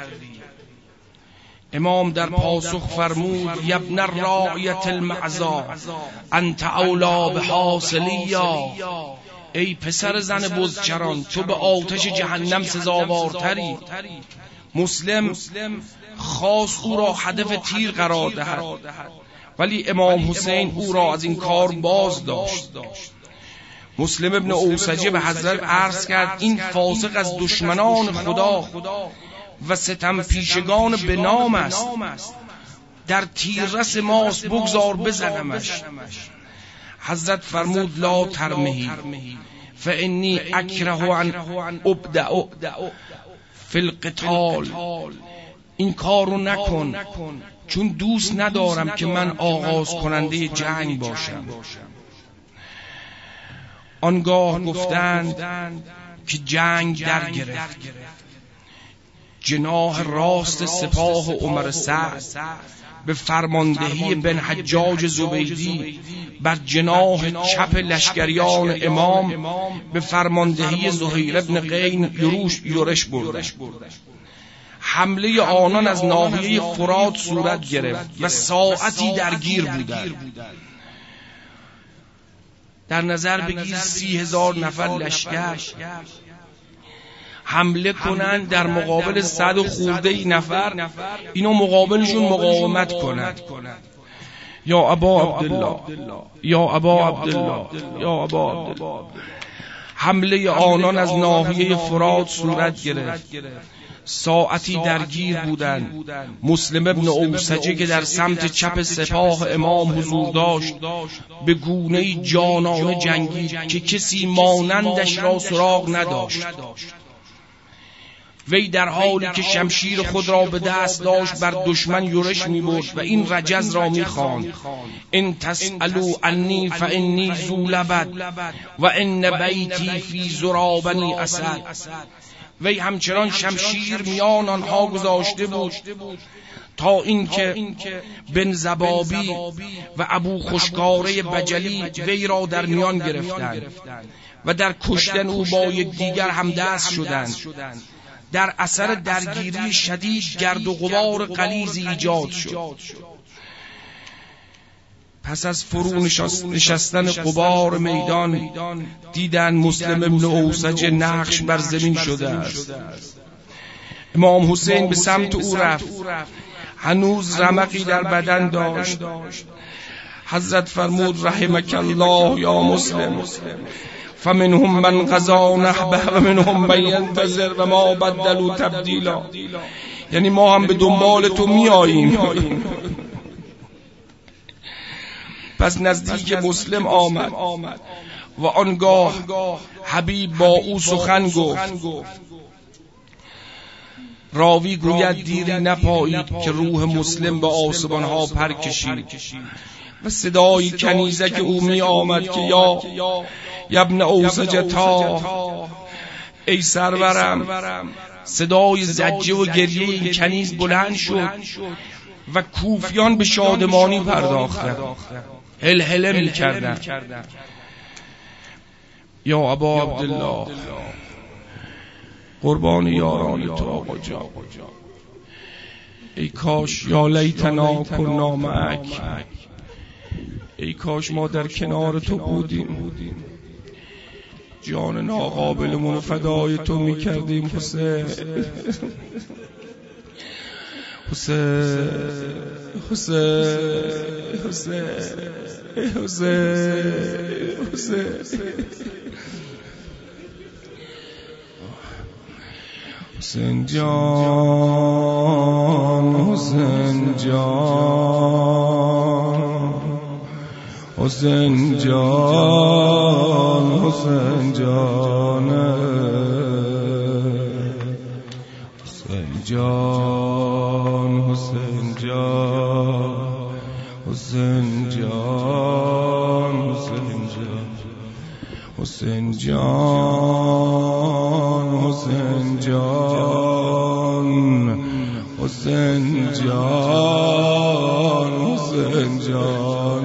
امام در پاسخ فرمود یبن الراعیة المعزا انت اولا بحاصلیا. ای پسر زن بزچران، تو به آتش جهنم سزاوارتری. مسلم خواست او را هدف تیر قرار دهد، ولی امام حسین او را از این کار باز داشت. مسلم ابن اوسجه به حضرت عرض کرد این فاسق از دشمنان خدا و ستم پیشگان به نام است، در تیررس ماست، بگذار بزنمش. حضرت فرمود لا ترمهی فانی اکره ان ابدأ فی القتال، این کار رو نکن، چون دوست ندارم که من آغاز کننده جنگ باشم. آنگاه گفتند که جنگ در گرفت. جناح راست سپاه عمر سعد به فرماندهی بن حجاج زبیدی بر جناح چپ لشکریان امام به فرماندهی زهیر بن قین یورش برد. حمله آنان از ناحیه فرات صورت گرفت و ساعتی درگیر بودند. در نظر بگیر 30,000 نفر لشکر حمله کنند در مقابل 100 و خورده نفر، اینا مقابلشون مقاومت کنند. یا ابا عبدالله، یا ابا عبدالله، یا ابا عبدالله. حمله آنان از ناحیه فرات صورت گرفت. ساعتی درگیر بودند. مسلم ابن اوسجه که در سمت چپ سپاه امام حضور داشت به گونه‌ای جانانه جنگید که کسی مانندش را سراغ نداشت. وی در حالی که شمشیر خود را به دست داشت بر دشمن یورش می‌برد و این رجز را می‌خواند: ان تسألوا عنی فانی ذو لبد و ان بیتی فی ذری بنی اسد. وی همچنان شمشیر میان آنها گذاشته بود تا اینکه بن زبابی و ابو خوشکاره بجلی وی را در میان گرفتند و در کشتن او با یکدیگر همدست شدند. در اثر درگیری شدید گرد و غبار غلیظی ایجاد شد. پس از فرو نشستن غبار میدان دیدن مسلم ابن اوسجه نقش بر زمین شده است. امام حسین به سمت او رفت. هنوز رمقی در بدن داشت. حضرت فرمود: رحمک الله یا مسلم، فمنهم من قضا نحبه و منهم من ینتظر و ما بدلوا تبدیلا. یعنی ما هم به دنبال تو می آییم. پس نزدیک مسلم آمد و آنگاه حبیب با او سخن گفت. راوی گوید دیری نپایید که روح مسلم به آسمانها پر کشید و صدای کنیزک او می آمد که یا ابن اوسجه تا، ای سرورم. صدای زجه و گریه این کنیز بلند شد و کوفیان به شادمانی پرداختند، هلهله می کردن. یا ابا عبدالله، قربان یاران تو آقا جان، ای کاش یا لیتنا کنا معک، ای کاش ما در کنار تو بودیم، جان ناقابلمون فدای تو می کردیم. حسین حسین حسین حسین حسین حسین جان، حسین جان، حسین جان، حسین جان، حسین جان، حسین جان، حسین جان، حسین جان، حسین جان، حسین جان، حسین جان،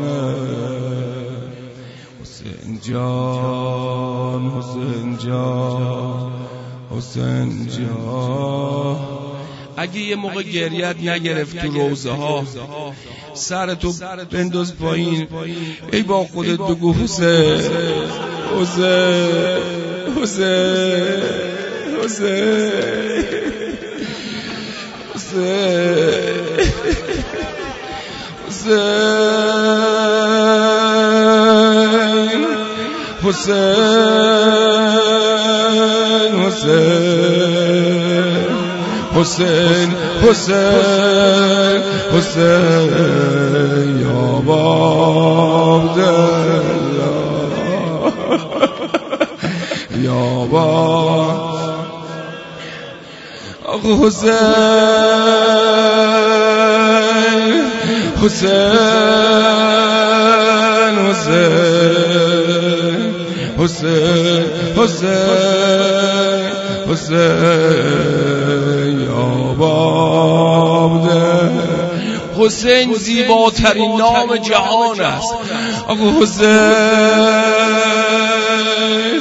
حسین جان، حسین جان، حسین جان. اگه یه موقع گریت نگرفت تو روزه ها، سرتو بنداز پایین، ای با خودت بگو حسین حسین حسین حسین حسین حسین حسین حسین حسین یا باب یا باب آقا حسین حسین حسین حسین حسین حسین یا بابده. حسین زیباترین نام جهان است. آقا حسین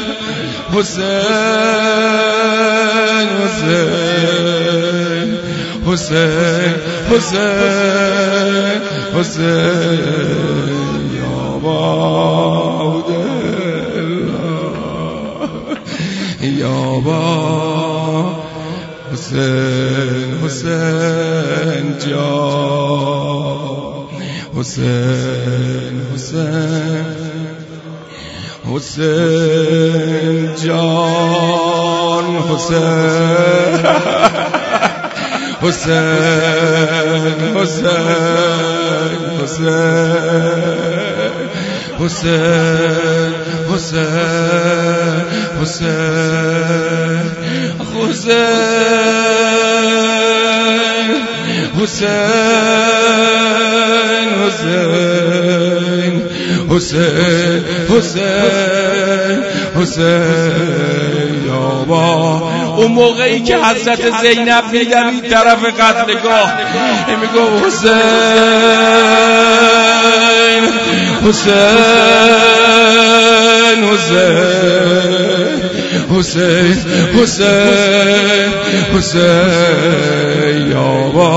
حسین حسین حسین حسین حسین یا بابده یا با حسین حسین جان حسین حسین حسین جان حسین حسین حسین حسین حسین حسین حسین حسین حسین حسین حسین حسین حسین یا با. اون موقعی که حضرت زینب میدوید طرف قتلگاه میگو حسین حسین حسین حسین حسین یا با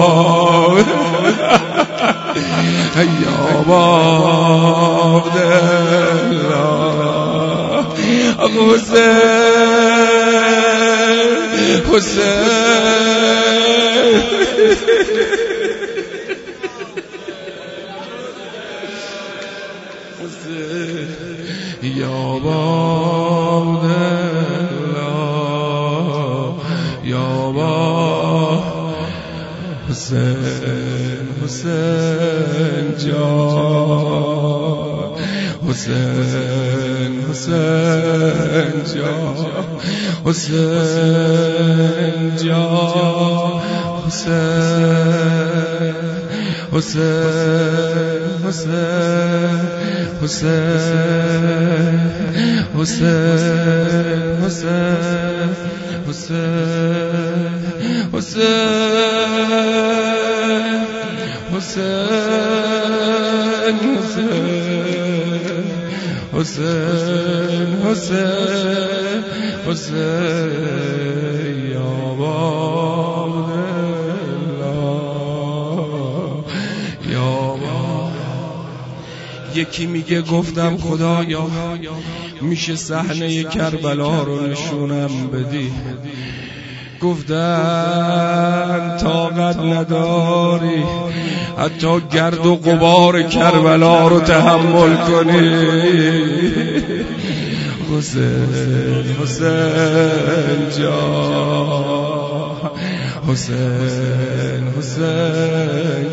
یا باب دل حسین حسین یا باب دل یا باب حسین حسین جان حسین حسین جان حسین جان حسین حسین حسین حسین حسین حسین حسین حسین حسین حسین حسین یا باب یا باب. یکی میگه گفتم خدایا میشه صحنه کربلا رو نشونم بدی. گفتن طاقت نداری حتی گرد و غبار کربلا رو تحمل کنی. حسین حسین جان حسین حسین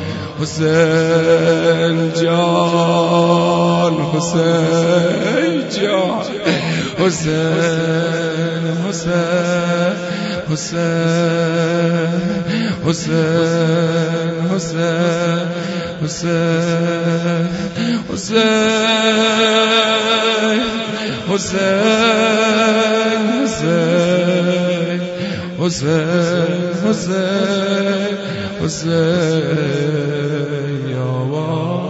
حسین جان حسین جان حسین حسین حسین حسین حسین حسین حسین حسین حسین حسین حسین یا با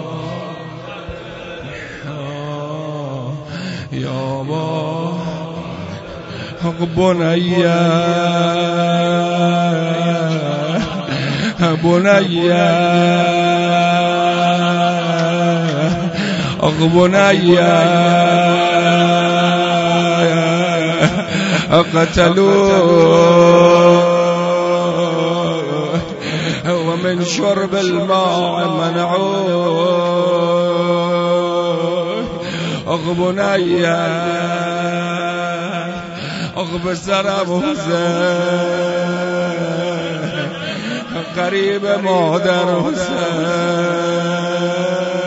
یا با حق بنیا بنیا حق بنیا قتلوا ومن شرب الماء منعوه اغبنيا اغب سرم حسين قريب مادر حسين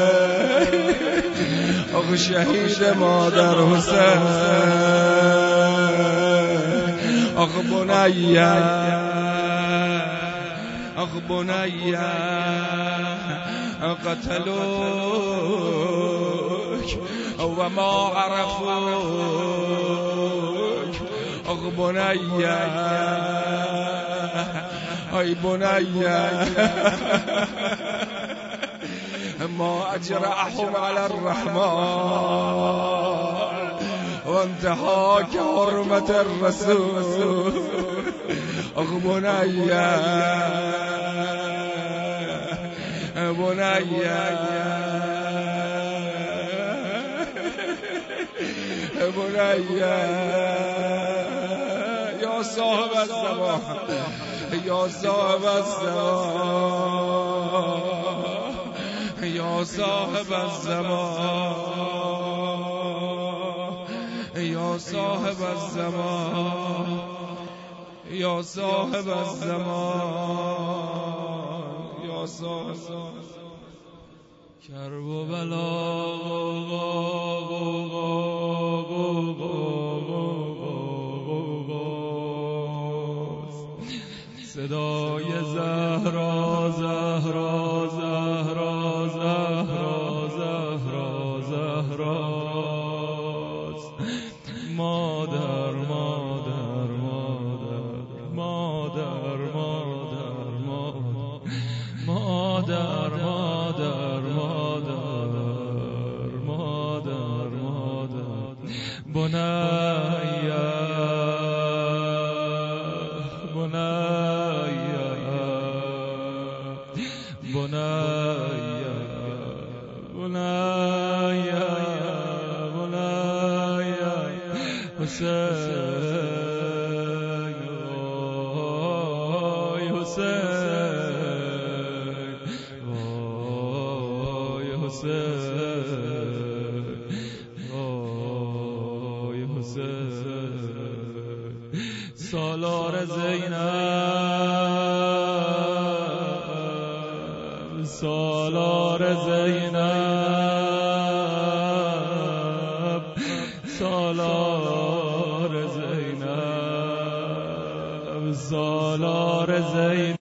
اغ شهيد مادر حسين اغبنيا اخ بنی قتلوک و ما عرفوک اخ بنی ای بنی ما اجرأهم على الرحمن وانتهاك حرمة الرسول اخ بني بني بني يا صاحب الزمان يا صاحب الزمان يا صاحب الزمان يا صاحب الزمان يا صاحب الزمان يا صاحب کرب و بلا صدای زهرا زهرا زهرا زهرا زهرا زهراست مادر مادر مادر مادر مادر مادر مادر مادر مادر بنیا بنايا بنايا بنايا حسين حسين حسين سالار زینب سالار زینب سالار زینب سالار زینب